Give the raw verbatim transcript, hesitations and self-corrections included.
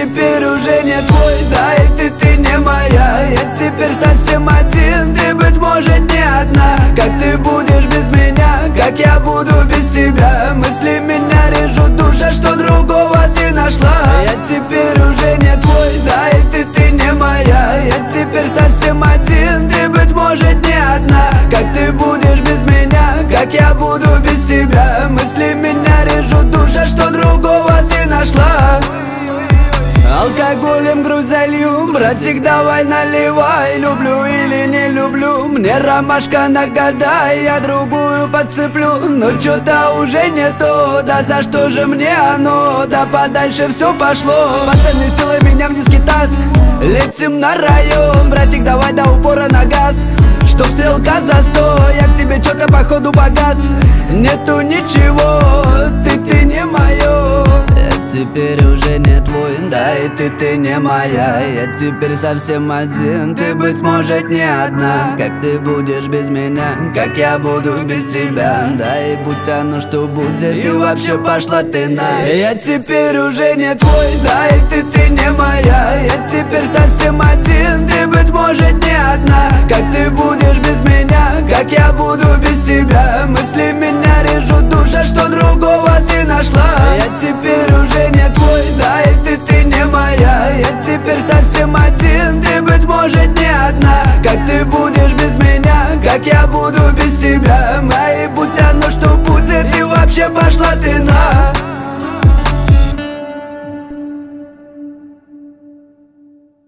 теперь уже не твой, да и ты, ты не моя. Я теперь совсем один, ты, быть может, не одна. Как ты будешь без меня, как я буду без тебя? Мысли меня режут, душа, что другого ты нашла. Я теперь уже не твой, да и ты, ты не моя. Я теперь совсем один, ты, быть может, не одна. Как ты будешь без меня, как я буду без тебя? Мысли меня режут, душа, что другого ты нашла. Алкоголем грудь залью, братик, давай наливай. Люблю или не люблю, мне ромашка нагадай. Я другую подцеплю, но чё-то уже не то. Да за что же мне оно, да подальше все пошло. Пацаны, силой меня в низкий таз, летим на район. Братик, давай до упора на газ, чтоб стрелка за сто. Я к тебе чё-то походу погас, нету ничего, ты, ты не моё. Я теперь уже не твой, да и ты, ты не моя. Я теперь совсем один, ты, быть может, не одна. Как ты будешь без меня, как я буду без тебя? Да и будь оно что будет, и вообще пошла ты на. Я теперь уже не твой, да и ты, ты не моя. Я теперь совсем один, ты, быть может, не одна. Как ты будешь без меня, как я буду без тебя? Мысли меня режут, душа, что другого ты нашла. Я теперь уже не твой, да и ты, ты не моя. Я теперь совсем один, ты, быть может, не одна. Как ты будешь без меня, как я буду без